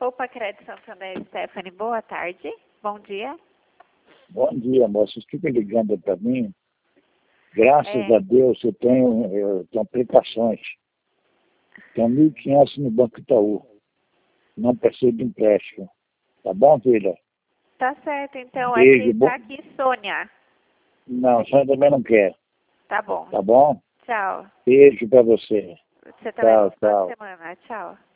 Poupa Crédito Santander, Stephanie, boa tarde. Bom dia. Bom dia, moça. Vocês ficam ligando para mim. Graças a Deus eu tenho aplicações. Tenho 1.500 no Banco Itaú. Não preciso de empréstimo. Tá bom, filha? Tá certo, então. Beijo, Tá aqui Sônia. Não, a senhora também não quer. Tá bom. Tá bom? Tchau. Beijo para você. Você também. Tchau, Boa tchau. semana. Tchau.